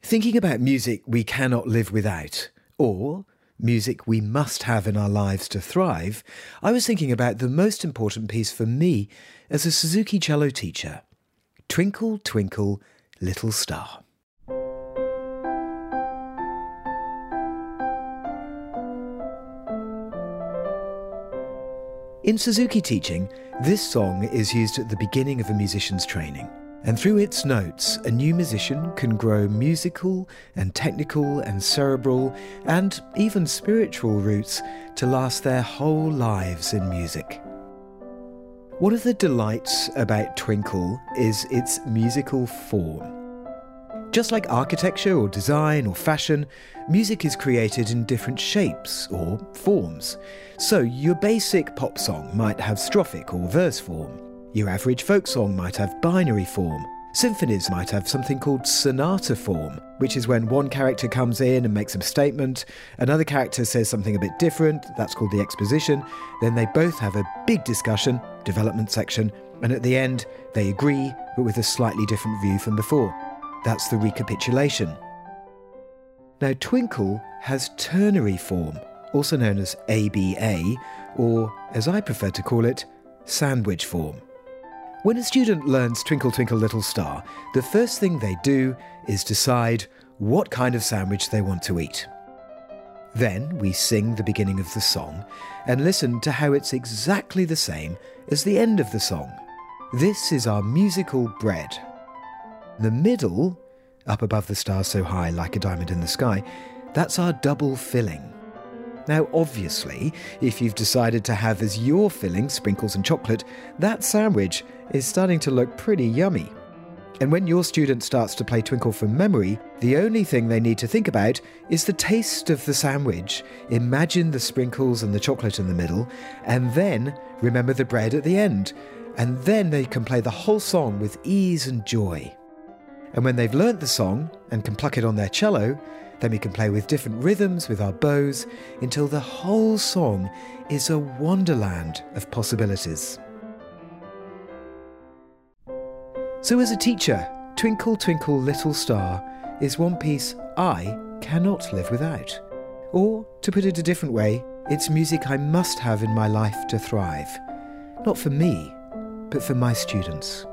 Thinking about music we cannot live without, or music we must have in our lives to thrive, I was thinking about the most important piece for me as a Suzuki cello teacher, Twinkle, Twinkle, Little Star. In Suzuki teaching, this song is used at the beginning of a musician's training. And through its notes, a new musician can grow musical and technical and cerebral and even spiritual roots to last their whole lives in music. One of the delights about Twinkle is its musical form. Just like architecture or design or fashion, music is created in different shapes or forms. So your basic pop song might have strophic or verse form. Your average folk song might have binary form. Symphonies might have something called sonata form, which is when one character comes in and makes a statement, another character says something a bit different, that's called the exposition, then they both have a big discussion, development section, and at the end they agree, but with a slightly different view from before. That's the recapitulation. Now Twinkle has ternary form, also known as ABA, or as I prefer to call it, sandwich form. When a student learns Twinkle Twinkle Little Star, the first thing they do is decide what kind of sandwich they want to eat. Then we sing the beginning of the song and listen to how it's exactly the same as the end of the song. This is our musical bread. The middle, up above the stars so high like a diamond in the sky, that's our double filling. Now obviously, if you've decided to have as your filling sprinkles and chocolate, that sandwich is starting to look pretty yummy. And when your student starts to play Twinkle from memory, the only thing they need to think about is the taste of the sandwich. Imagine the sprinkles and the chocolate in the middle, and then remember the bread at the end. And then they can play the whole song with ease and joy. And when they've learnt the song and can pluck it on their cello, then we can play with different rhythms with our bows until the whole song is a wonderland of possibilities. So as a teacher, Twinkle Twinkle Little Star is one piece I cannot live without. Or, to put it a different way, it's music I must have in my life to thrive. Not for me, but for my students.